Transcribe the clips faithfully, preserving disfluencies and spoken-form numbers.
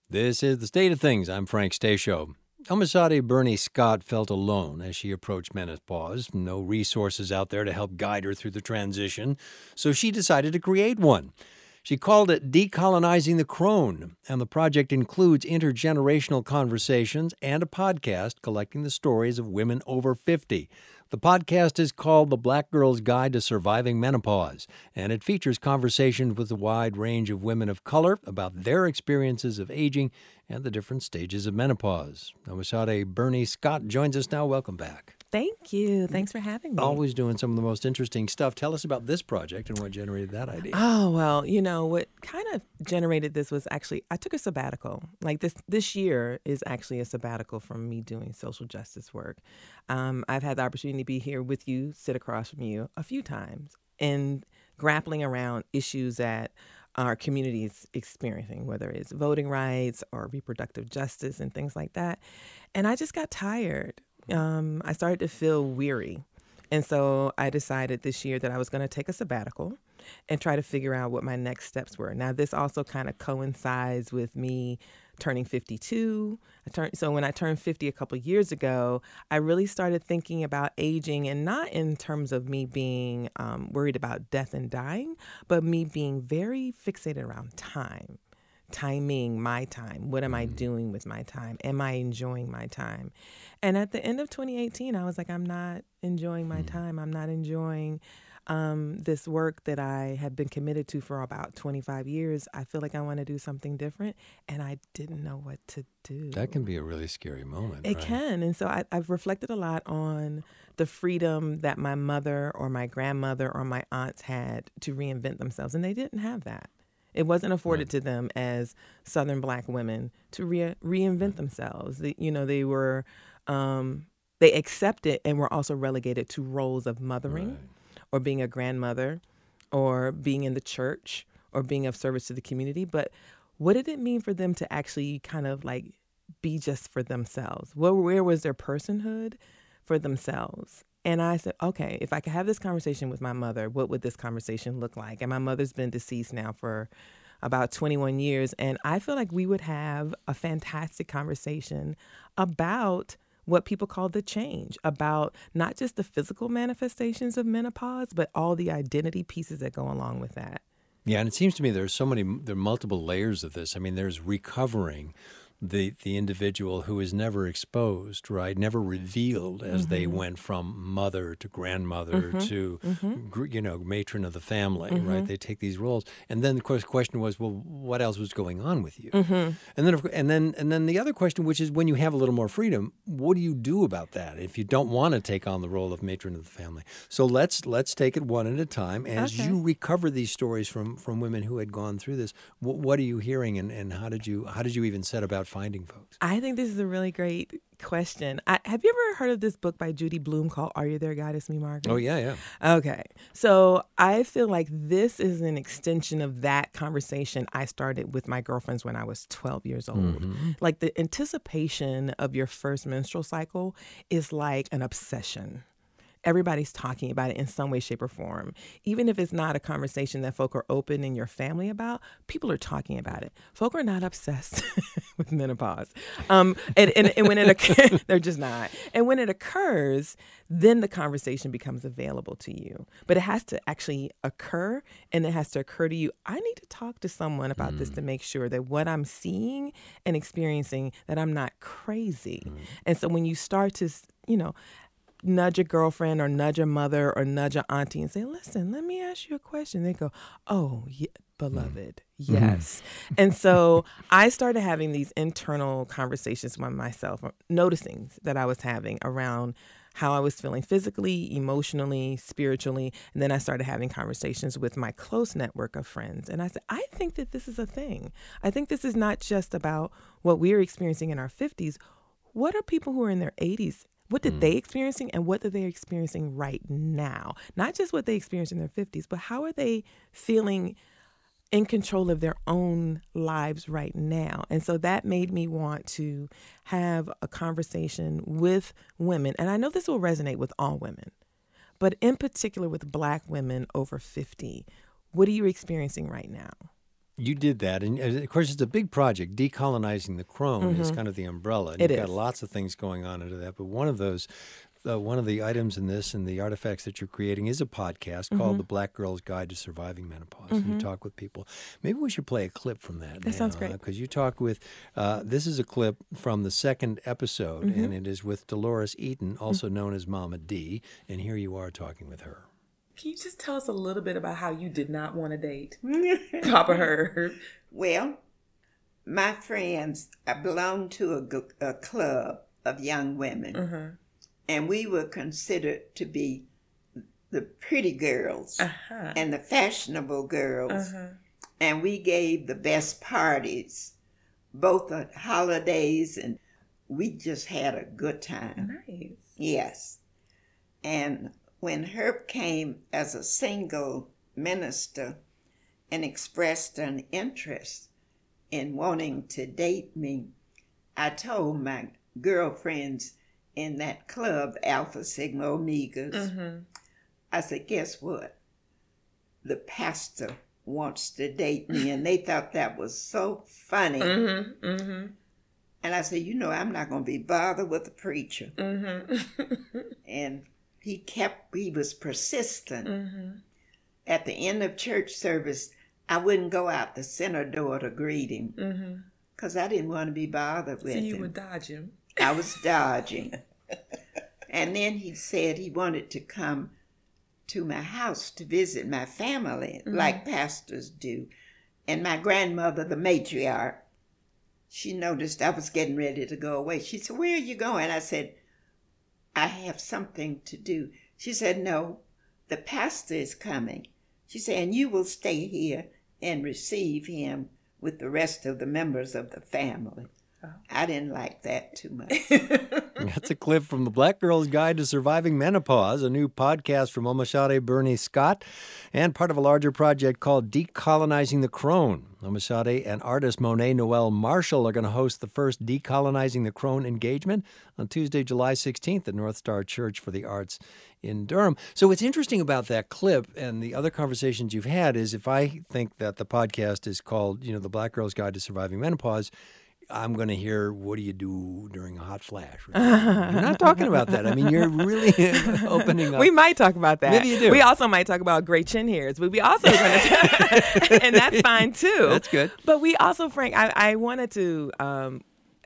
This is The State of Things. I'm Frank Stasio. Omisade Bernie Scott felt alone as she approached menopause. No resources out there to help guide her through the transition, so she decided to create one. She called it Decolonizing the Crone, and the project includes intergenerational conversations and a podcast collecting the stories of women over fifty. The podcast is called The Black Girl's Guide to Surviving Menopause, and it features conversations with a wide range of women of color about their experiences of aging and the different stages of menopause. Omisade Bernie Scott joins us now. Welcome back. Thank you. Thanks for having me. Always doing some of the most interesting stuff. Tell us about this project and what generated that idea. Oh, well, you know, what kind of generated this was actually, I took a sabbatical. Like this this year is actually a sabbatical from me doing social justice work. Um, I've had the opportunity to be here with you, sit across from you a few times, and grappling around issues that our community is experiencing, whether it's voting rights or reproductive justice and things like that. And I just got tired. Um, I started to feel weary. And so I decided this year that I was going to take a sabbatical and try to figure out what my next steps were. Now, this also kind of coincides with me turning fifty-two. I turned, so when I turned fifty a couple of years ago, I really started thinking about aging, and not in terms of me being um, worried about death and dying, but me being very fixated around time. Timing my time. What am I doing with my time? Am I enjoying my time? And at the end of twenty eighteen, I was like, I'm not enjoying my time. I'm not enjoying um, this work that I have been committed to for about twenty-five years. I feel like I want to do something different, and I didn't know what to do. That can be a really scary moment. It right? can. And so I, I've reflected a lot on the freedom that my mother or my grandmother or my aunts had to reinvent themselves, and they didn't have that. It wasn't afforded right. to them as Southern Black women to re- reinvent right. themselves. They, you know, they were, um, they accepted and were also relegated to roles of mothering right. or being a grandmother or being in the church or being of service to the community. But what did it mean for them to actually kind of like be just for themselves? Where, where was their personhood for themselves? And I said, okay, if I could have this conversation with my mother, what would this conversation look like? And my mother's been deceased now for about twenty-one years. And I feel like we would have a fantastic conversation about what people call the change, about not just the physical manifestations of menopause, but all the identity pieces that go along with that. Yeah, and it seems to me there's so many, there are multiple layers of this. I mean, there's recovering the the individual who is never exposed, right, never revealed as mm-hmm. they went from mother to grandmother mm-hmm. to, mm-hmm. you know, matron of the family, mm-hmm. right? They take these roles. And then, of course, the question was, well, what else was going on with you? Mm-hmm. And then, and then, and then the other question, which is when you have a little more freedom, what do you do about that if you don't want to take on the role of matron of the family? So let's let's take it one at a time. As okay. you recover these stories from, from women who had gone through this, what, what are you hearing, and, and how did you how did you even set about finding folks? I think this is a really great question. I, have you ever heard of this book by Judy Blume called Are You There, Goddess Me, Margaret? Oh, yeah, yeah. Okay. So I feel like this is an extension of that conversation I started with my girlfriends when I was twelve years old. Mm-hmm. Like the anticipation of your first menstrual cycle is like an obsession. Everybody's talking about it in some way, shape, or form. Even if it's not a conversation that folk are open in your family about, people are talking about it. Folk are not obsessed with menopause. Um, and, and, and when it occurs, they're just not. And when it occurs, then the conversation becomes available to you. But it has to actually occur, and it has to occur to you, I need to talk to someone about mm. this to make sure that what I'm seeing and experiencing, that I'm not crazy. Mm. And so when you start to, you know, nudge a girlfriend or nudge a mother or nudge a auntie and say, listen, let me ask you a question. They go, oh, yeah, beloved, mm-hmm. yes. And so I started having these internal conversations with myself, noticing that I was having around how I was feeling physically, emotionally, spiritually. And then I started having conversations with my close network of friends. And I said, I think that this is a thing. I think this is not just about what we're experiencing in our fifties. What are people who are in their eighties? What did mm. they experiencing, and what are they experiencing right now? Not just what they experienced in their fifties, but how are they feeling in control of their own lives right now? And so that made me want to have a conversation with women. And I know this will resonate with all women, but in particular with Black women over fifty. What are you experiencing right now? You did that, and uh, of course, it's a big project. Decolonizing the crone mm-hmm. is kind of the umbrella. And it you've is. got lots of things going on into that, but one of those, uh, one of the items in this and the artifacts that you're creating is a podcast mm-hmm. called "The Black Girl's Guide to Surviving Menopause." Mm-hmm. And you talk with people. Maybe we should play a clip from that. That now, sounds great. Because uh, you talk with. Uh, this is a clip from the second episode, mm-hmm. and it is with Dolores Eaton, also mm-hmm. known as Mama D. And here you are talking with her. Can you just tell us a little bit about how you did not want to date Papa Herb? Well, my friends, I belonged to a, a club of young women, uh-huh. and we were considered to be the pretty girls uh-huh. and the fashionable girls, uh-huh. and we gave the best parties, both at holidays, and we just had a good time. Nice. Yes. And when Herb came as a single minister and expressed an interest in wanting to date me, I told my girlfriends in that club, Alpha Sigma Omegas, mm-hmm. I said, guess what? The pastor wants to date me. And they thought that was so funny. Mm-hmm. Mm-hmm. And I said, you know, I'm not going to be bothered with the preacher. Mm-hmm. And he kept, he was persistent. Mm-hmm. At the end of church service, I wouldn't go out the center door to greet him because mm-hmm. I didn't want to be bothered with so him. So you would dodge him? I was dodging. And then he said he wanted to come to my house to visit my family, mm-hmm. like pastors do. And my grandmother, the matriarch, she noticed I was getting ready to go away. She said, where are you going? I said, I have something to do. She said, no, the pastor is coming. She said, and you will stay here and receive him with the rest of the members of the family. Oh. I didn't like that too much. That's a clip from The Black Girl's Guide to Surviving Menopause, a new podcast from Omashade Bernie Scott, and part of a larger project called Decolonizing the Crone. Omashade and artist Monet Noel Marshall are going to host the first Decolonizing the Crone engagement on Tuesday, July sixteenth at North Star Church for the Arts in Durham. So what's interesting about that clip and the other conversations you've had is if I think that the podcast is called, you know, The Black Girl's Guide to Surviving Menopause, I'm going to hear, what do you do during a hot flash? Right? You're not talking about that. I mean, you're really opening up. We might talk about that. Maybe you do. We also might talk about great chin hairs, but we also going to, and that's fine too. That's good. But we also, Frank, I, I wanted to um,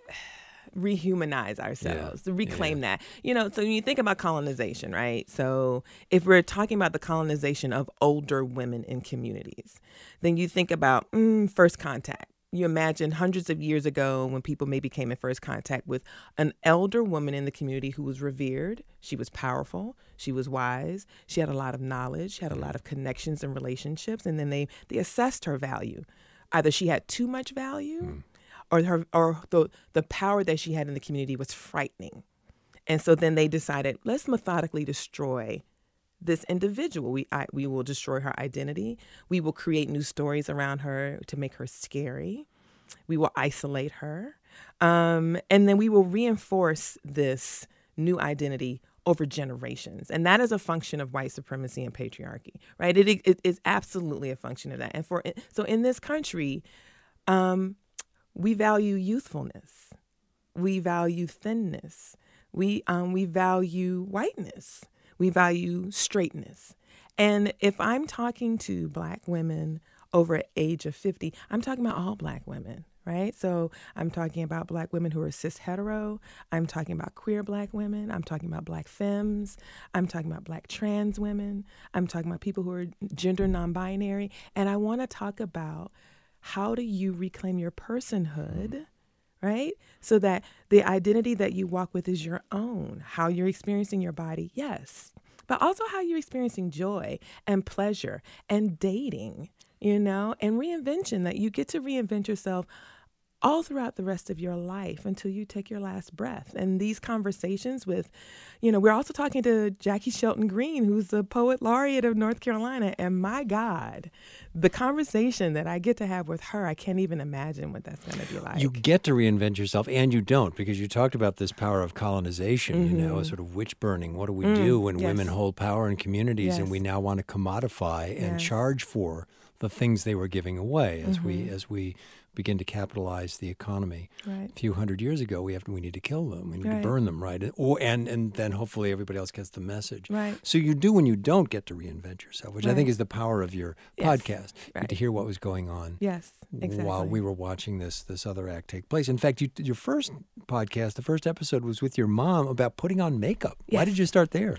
rehumanize ourselves, yeah. reclaim yeah. that. You know, so when you think about colonization, right? So if we're talking about the colonization of older women in communities, then you think about mm, first contact. You imagine hundreds of years ago when people maybe came in first contact with an elder woman in the community who was revered. She was powerful. She was wise. She had a lot of knowledge. She had a lot of connections and relationships. And then they, they assessed her value. Either she had too much value mm. or her or the, the power that she had in the community was frightening. And so then they decided, let's methodically destroy this individual. We I, we will destroy her identity. We will create new stories around her to make her scary. We will isolate her. Um, and then we will reinforce this new identity over generations. And that is a function of white supremacy and patriarchy, right? It, it is absolutely a function of that. And for so in this country, um, we value youthfulness. We value thinness. We um, we value whiteness. We value straightness. And if I'm talking to Black women over the age of fifty, I'm talking about all Black women, right? So I'm talking about Black women who are cis hetero. I'm talking about queer Black women. I'm talking about Black femmes. I'm talking about Black trans women. I'm talking about people who are gender non-binary. And I want to talk about how do you reclaim your personhood, right? So that the identity that you walk with is your own, how you're experiencing your body, yes, but also how you're experiencing joy and pleasure and dating, you know, and reinvention, that you get to reinvent yourself all throughout the rest of your life until you take your last breath. And these conversations with, you know, we're also talking to Jackie Shelton Green, who's the poet laureate of North Carolina. And my God, the conversation that I get to have with her, I can't even imagine what that's going to be like. You get to reinvent yourself, and you don't, because you talked about this power of colonization, mm-hmm. you know, sort of witch burning. What do we mm, do when yes. women hold power in communities yes. and we now want to commodify and yes. charge for the things they were giving away as Mm-hmm. we as we begin to capitalize the economy. Right. A few hundred years ago, we have we need to kill them, we need Right. to burn them, right? Or and and then hopefully everybody else gets the message. Right. So you do when you don't get to reinvent yourself, which I think Right. is the power of your Yes. podcast. You Right. get to hear what was going on. Yes, exactly. While we were watching this this other act take place. In fact, you, your first podcast, the first episode was with your mom about putting on makeup. Why Yes. did you start there?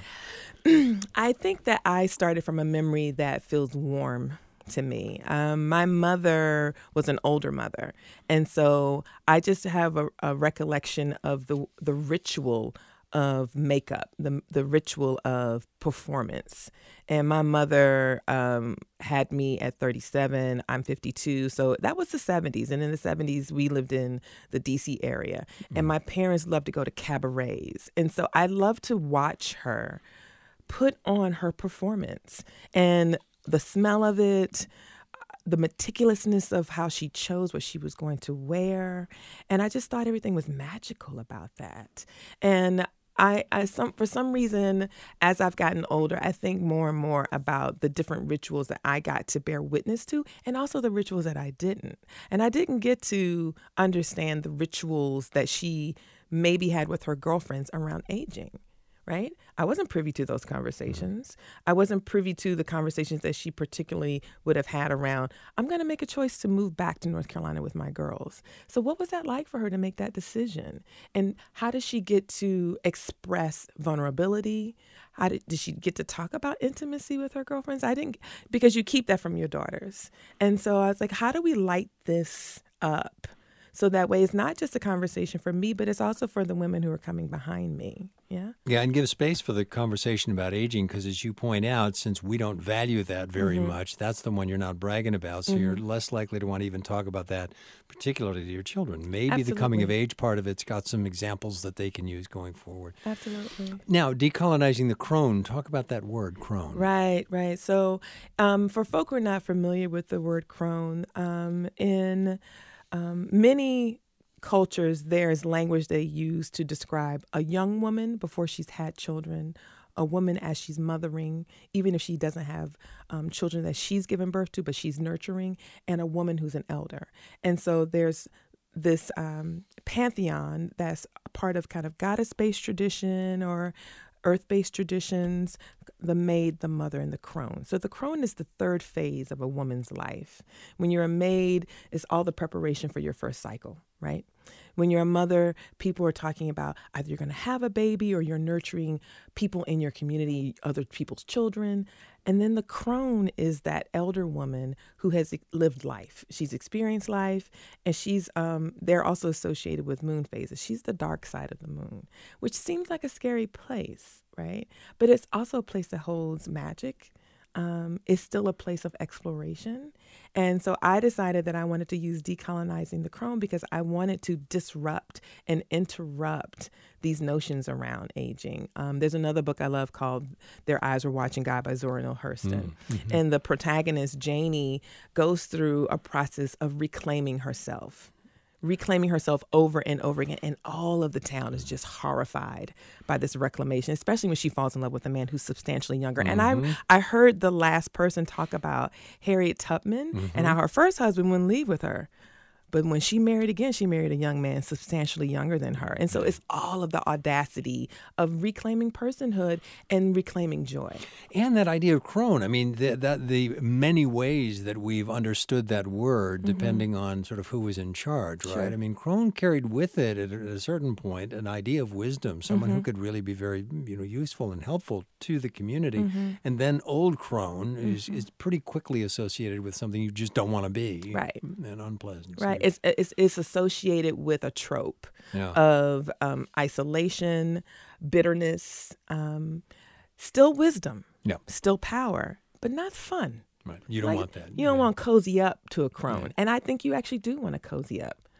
I think that I started from a memory that feels warm to me. Um, my mother was an older mother, and so I just have a, a recollection of the the ritual of makeup, the the ritual of performance. And my mother um, had me at thirty-seven. I'm fifty-two, so that was the seventies. And in the seventies, we lived in the D C area, and my parents loved to go to cabarets, and so I loved to watch her put on her performance, and the smell of it, the meticulousness of how she chose what she was going to wear. And I just thought everything was magical about that. And I, I some for some reason, as I've gotten older, I think more and more about the different rituals that I got to bear witness to, and also the rituals that I didn't. And I didn't get to understand the rituals that she maybe had with her girlfriends around aging. Right? I wasn't privy to those conversations. I wasn't privy to the conversations that she particularly would have had around, I'm going to make a choice to move back to North Carolina with my girls. So what was that like for her to make that decision? And how did she get to express vulnerability? How did, did she get to talk about intimacy with her girlfriends? I didn't, because you keep that from your daughters. And so I was like, how do we light this up? So that way it's not just a conversation for me, but it's also for the women who are coming behind me. Yeah. Yeah, and give space for the conversation about aging, because as you point out, since we don't value that very Mm-hmm. much, that's the one you're not bragging about. So Mm-hmm. you're less likely to want to even talk about that, particularly to your children. Maybe the coming of Absolutely. age part of it's got some examples that they can use going forward. Absolutely. Now, decolonizing the crone, talk about that word, crone. Right, right. So um, for folk who are not familiar with the word crone, um, in um, many cultures, there's language they use to describe a young woman before she's had children, a woman as she's mothering, even if she doesn't have um, children that she's given birth to, but she's nurturing, and a woman who's an elder. And so there's this um, pantheon that's a part of kind of goddess-based tradition or earth-based traditions, the maid, the mother, and the crone. So the crone is the third phase of a woman's life. When you're a maid, it's all the preparation for your first cycle, right? When you're a mother, people are talking about either you're going to have a baby or you're nurturing people in your community, other people's children. And then the crone is that elder woman who has lived life. She's experienced life, and she's um, they're also associated with moon phases. She's the dark side of the moon, which seems like a scary place, right? But it's also a place that holds magic. Um, it's still a place of exploration. And so I decided that I wanted to use decolonizing the crone because I wanted to disrupt and interrupt these notions around aging. Um, there's another book I love called Their Eyes Were Watching God by Zora Neale Hurston. Mm-hmm. And the protagonist, Janie, goes through a process of reclaiming herself. reclaiming herself over and over again. And all of the town is just horrified by this reclamation, especially when she falls in love with a man who's substantially younger. Mm-hmm. And I I heard the last person talk about Harriet Tubman mm-hmm. and how her first husband wouldn't leave with her. But when she married again, she married a young man substantially younger than her. And so it's all of the audacity of reclaiming personhood and reclaiming joy. And that idea of crone. I mean, the, that the many ways that we've understood that word, mm-hmm. depending on sort of who was in charge, right? Sure. I mean, crone carried with it at a certain point an idea of wisdom, someone mm-hmm. who could really be very, you know, useful and helpful to the community. Mm-hmm. And then old crone mm-hmm. is, is pretty quickly associated with something you just don't want to be. Right. And unpleasant. Right. It's, it's it's associated with a trope yeah. of um, isolation, bitterness, um, still wisdom, yeah. still power, but not fun. Right. You don't like, want that. You don't yeah. want to cozy up to a crone. Right. And I think you actually do want to cozy up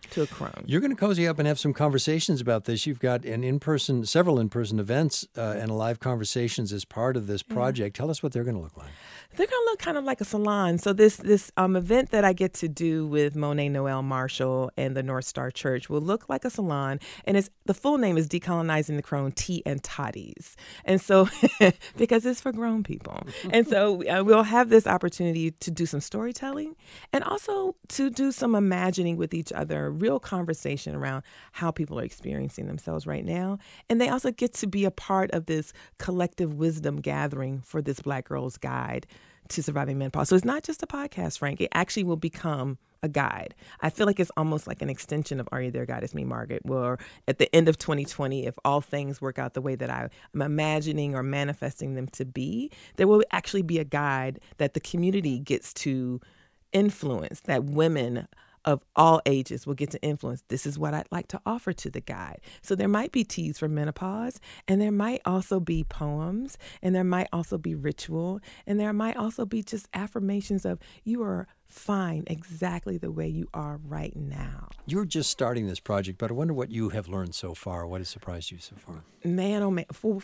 to a crone. You're going to cozy up and have some conversations about this. You've got an in-person, several in-person events uh, and live conversations as part of this project. Yeah. Tell us what they're going to look like. They're going to look kind of like a salon. So this this um, event that I get to do with Monet Noel Marshall and the North Star Church will look like a salon. And it's the full name is Decolonizing the Crone Tea and Toddies. And so, because it's for grown people. And so uh, we'll have this opportunity to do some storytelling and also to do some imagining with each other, real conversation around how people are experiencing themselves right now. And they also get to be a part of this collective wisdom gathering for this Black Girl's Guide to Surviving Menopause. So it's not just a podcast, Frank. It actually will become a guide. I feel like it's almost like an extension of Are You There, God? It's Me, Margaret, where at the end of twenty twenty, if all things work out the way that I'm imagining or manifesting them to be, there will actually be a guide that the community gets to influence, that women of all ages will get to influence. This is what I'd like to offer to the guide. So there might be teas for menopause, and there might also be poems, and there might also be ritual, and there might also be just affirmations of you are fine exactly the way you are right now. You're just starting this project, but I wonder what you have learned so far. What has surprised you so far? Man, oh man. For,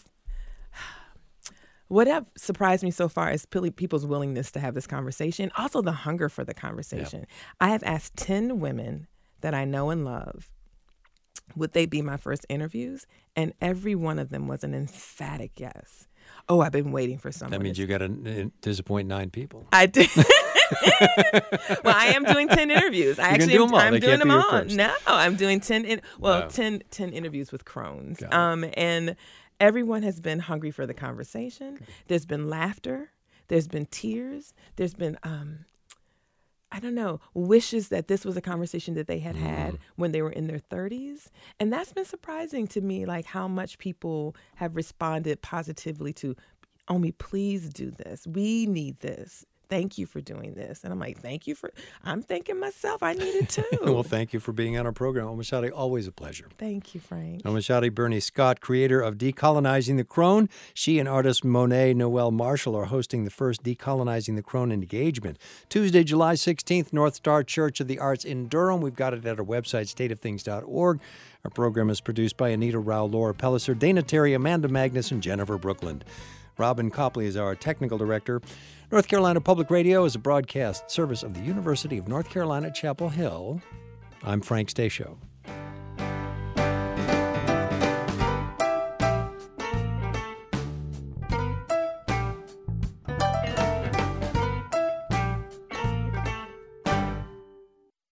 What have surprised me so far is people's willingness to have this conversation, also the hunger for the conversation. Yep. I have asked ten women that I know and love, would they be my first interviews? And every one of them was an emphatic yes. Oh, I've been waiting for someone. That means you got to disappoint nine people. I did. Well, I am doing ten interviews. I You're actually do them all. I'm They doing can't them be all. your first. No, I'm doing ten. In, well, Wow. ten, ten interviews with crones. Got it. Um, and everyone has been hungry for the conversation. Okay. There's been laughter. There's been tears. There's been, um, I don't know, wishes that this was a conversation that they had mm. had when they were in their thirties. And that's been surprising to me, like how much people have responded positively to, Omi, please do this. We need this. Thank you for doing this. And I'm like, thank you for, I'm thanking myself. I need it too. Well, thank you for being on our program. Omashadi, always a pleasure. Thank you, Frank. Omashadi Bernie Scott, creator of Decolonizing the Crone. She and artist Monet Noel Marshall are hosting the first Decolonizing the Crone engagement. Tuesday, July sixteenth, North Star Church of the Arts in Durham. We've got it at our website, state of things dot org. Our program is produced by Anita Rao, Laura Pelliser, Dana Terry, Amanda Magnus, and Jennifer Brookland. Robin Copley is our technical director. North Carolina Public Radio is a broadcast service of the University of North Carolina, Chapel Hill. I'm Frank Stasio.